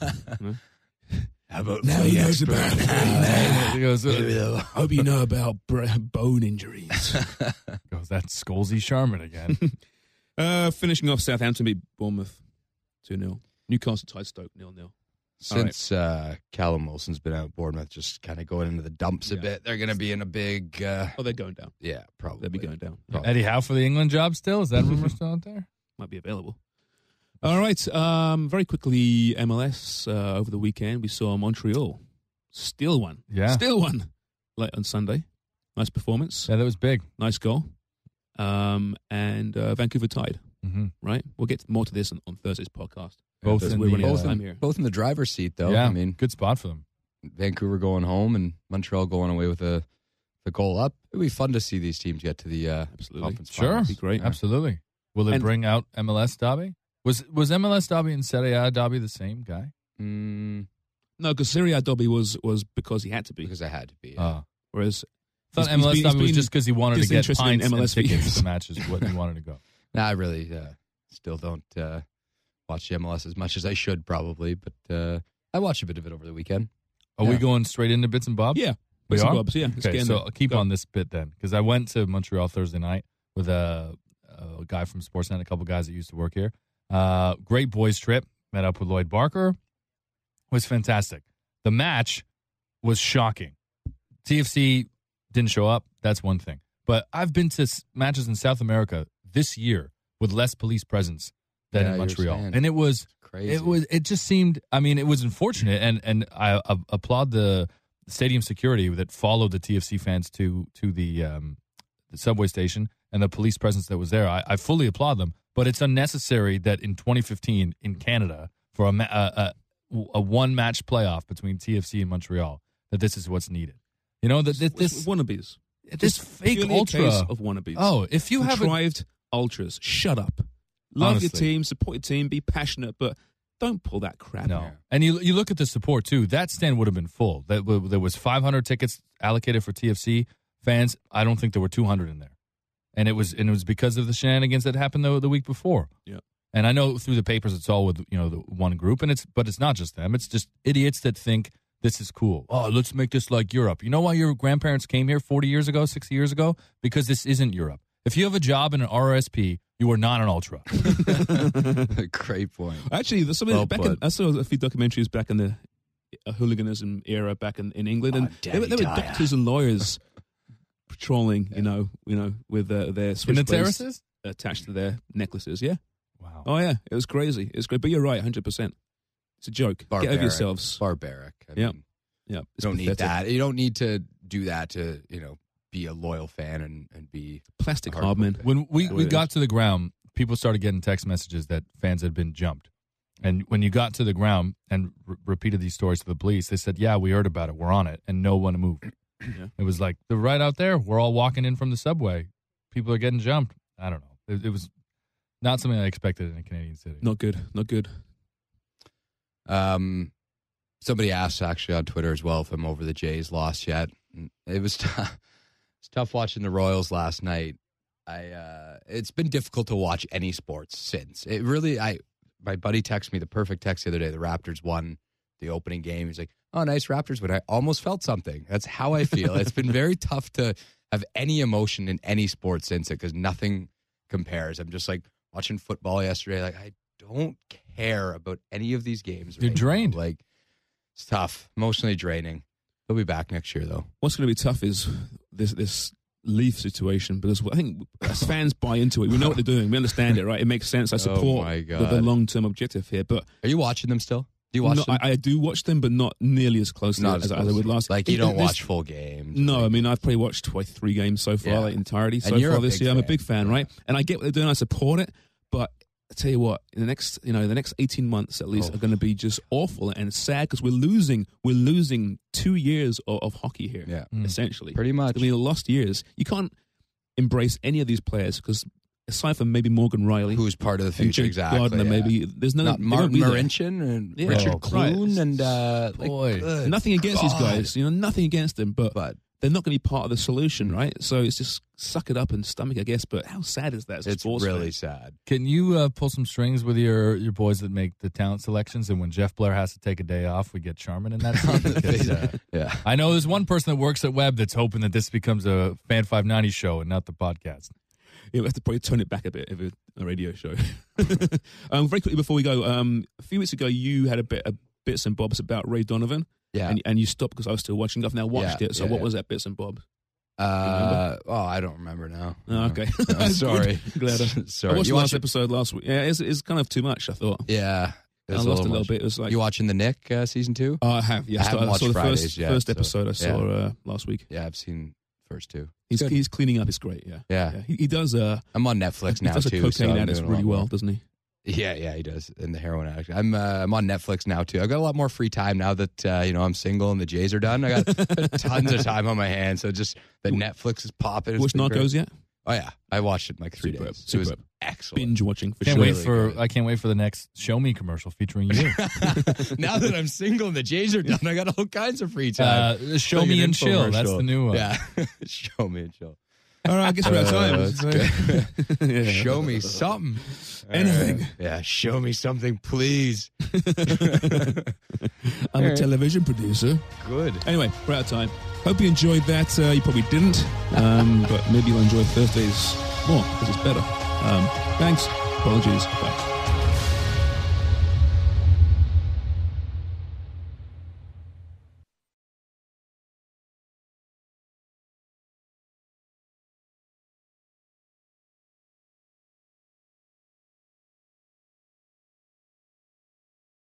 How about Now he knows about He goes, Hope you know about bone injuries. goes, "That's Scholesy Sharman again." Finishing off, Southampton beat Bournemouth 2-0. Newcastle tied Stoke 0-0. Since Callum Wilson's been out, Bournemouth just kind of going into the dumps a Yeah. bit. They're going to be in a big, Oh, they're going down. yeah, probably. They'll be going down. Eddie Howe for the England job still? Is that rumor still out there? Might be available. All right. Very quickly, MLS over the weekend. We saw Montreal steal one. Yeah. Steal one late on Sunday. Nice performance. Yeah, that was big. Nice goal. And Vancouver tied, Mm-hmm. right? We'll get more to this on Thursday's podcast. Both Because in we're the, running out of both, time in, here. both in the driver's seat, though. yeah, I mean, good spot for them. Vancouver going home and Montreal going away with the goal up. It'd be fun to see these teams get to the Absolutely. conference Sure, finals. Be great. Absolutely. Will it And- bring out MLS Derby? Was MLS Derby and Serie A Derby the same guy? Mm, No, because Serie A Dobby was because he had to be. because I had to be. Uh, Whereas I thought He's MLS been- stuff he's was been just because he wanted to get disinterested in pints and MLS for tickets years. to matches. What he wanted to go. Nah, I really still don't watch the MLS as much as I should probably, but I watched a bit of it over the weekend. Are we going straight into bits and bobs? Yeah. We Bits and are? bobs, yeah. Let's Okay, get in so there. I'll keep Go. on this bit then, because I went to Montreal Thursday night with a guy from Sportsnet, a couple guys that used to work here. Great boys trip. Met up with Lloyd Barker. Was fantastic. The match was shocking. TFC didn't show up. That's one thing. But I've been to matches in South America this year with less police presence than Yeah, in you're Montreal, saying. and it was Crazy. It just seemed. I mean, it was unfortunate, and I applaud the stadium security that followed the TFC fans to the subway station and the police presence that was there. I fully applaud them, but it's unnecessary that in 2015 in Canada for a one match playoff between TFC and Montreal that this is what's needed. You know that this wannabes. this fake Purely a ultra case of wannabes. Oh, if you have a Contrived ultras, shut up. Love Honestly. your team, support your team, be passionate, but don't pull that crap. No. And you look at the support, too. That stand would have been full. There was 500 tickets allocated for TFC fans. I don't think there were 200 in there. And it was because of the shenanigans that happened the week before. Yeah. And I know through the papers it's all with the one group, but it's not just them. It's just idiots that think this is cool. Oh, let's make this like Europe. You know why your grandparents came here 40 years ago, 60 years ago? Because this isn't Europe. If you have a job in an RSP, you are not an ultra. Great point. Actually, there's something Well back put. in, I saw a few documentaries back in the hooliganism era back in England, and there were doctors and lawyers patrolling, with their In the switchblades terraces? attached to their necklaces. Yeah. Wow. Oh yeah, it was crazy. It's great, but you're right, 100%. It's a joke. Barbaric. Get over yourselves. Barbaric. I Yeah. mean, Yeah, you it's don't need pathetic. that. You don't need to do that to be a loyal fan and be Plastic Hard hardmen. When we It got to the ground, people started getting text messages that fans had been jumped. And when you got to the ground and repeated these stories to the police, they said, yeah, we heard about it. We're on it. And no one moved. Yeah. It was like, they're right out there. We're all walking in from the subway. People are getting jumped. I don't know. It was not something I expected in a Canadian city. Not good. Not good. Somebody asked actually on Twitter as well if I'm over the Jays loss yet. It was it's tough watching the Royals last night. It's been difficult to watch any sports since. It really my buddy texted me the perfect text the other day. The Raptors won the opening game. He's like, "Oh, nice Raptors win." I almost felt something. That's how I feel. It's been very tough to have any emotion in any sport since it because nothing compares. I'm just like watching football yesterday. Like I don't care about any of these games. You're right drained. now. Like it's tough, emotionally draining. They'll be back next year though. What's going to be tough is this Leaf situation, because I think as fans buy into it. We know what they're doing. We understand it, right? It makes sense. I support my the God. long-term objective here, but Are you watching them still? Do you watch no, them? I do watch them, but not nearly as closely Not as I close. would last. Like you don't This- watch full games. No, Like, I mean I've probably watched 3 games so far, Yeah. like entirety so And you're far a this big year. I'm a fan. big fan, right? And I get what they're doing. I support it, but I tell you what, in the next 18 months at least Oh. are going to be just awful and sad because we're losing 2 years of hockey here. Yeah. Essentially, Pretty much. I mean, lost years. You can't embrace any of these players because aside from maybe Morgan Riley, Who's part of the and future? Jake Exactly. Gardner, yeah. maybe there's no Not they won't Martin be there. Marincin and Yeah. Richard Oh, Kloon right. and Boy. good Nothing against these God. guys, nothing against them, but But they're not going to be part of the solution, right? So it's just suck it up and stomach, I guess. But how sad is that? As a it's sports really fan? sad. Can you pull some strings with your boys that make the talent selections? And when Jeff Blair has to take a day off, we get Charmin in that team? Because, Yeah. I know there's one person that works at Webb that's hoping that this becomes a Fan 590 show and not the podcast. Yeah, we have to probably tone it back a bit if it's a radio show. Very quickly before we go, a few weeks ago you had a bits and bobs about Ray Donovan, Yeah. and you stopped because I was still watching. I've now watched Yeah, it. So yeah, what yeah. was that bits and bobs? I don't remember now. Oh, okay. No, I'm sorry. Glad I Sorry. watched You the last watch it? episode last week. Yeah, it's kind of too much. I thought Yeah. I It's lost a little much. bit. It was like You watching the Nick season 2? I have. Yeah, I haven't I saw watched the Fridays yet, first so, episode. I saw last week. Yeah, I've seen first 2. He's cleaning up. It's great. Yeah. Yeah. He does. I'm on Netflix He now does a too. cocaine so I'm addict doing a really lot well, more. doesn't he? Yeah, he does. And the heroin addict. I'm on Netflix now too. I've got a lot more free time now that I'm single and the Jays are done. I got tons of time on my hands. So just the Netflix is popping. It's Which been Narcos great. yet? Oh yeah, I watched it in like 3 Superb, days. It was superb. excellent. Binge watching for Can't sure. wait for I can't wait for the next Show Me commercial featuring you. Now that I'm single and the Jays are done, I got all kinds of free time. Show Me and Chill. That's the new one. Yeah, Show Me and Chill. All right, I guess we're out of time. That's good. Yeah. Show me something. Anything. Yeah, show me something, please. I'm a television producer. Good. Anyway, we're out of time. Hope you enjoyed that. You probably didn't, but maybe you'll enjoy Thursdays more because it's better. Thanks. Apologies. Bye.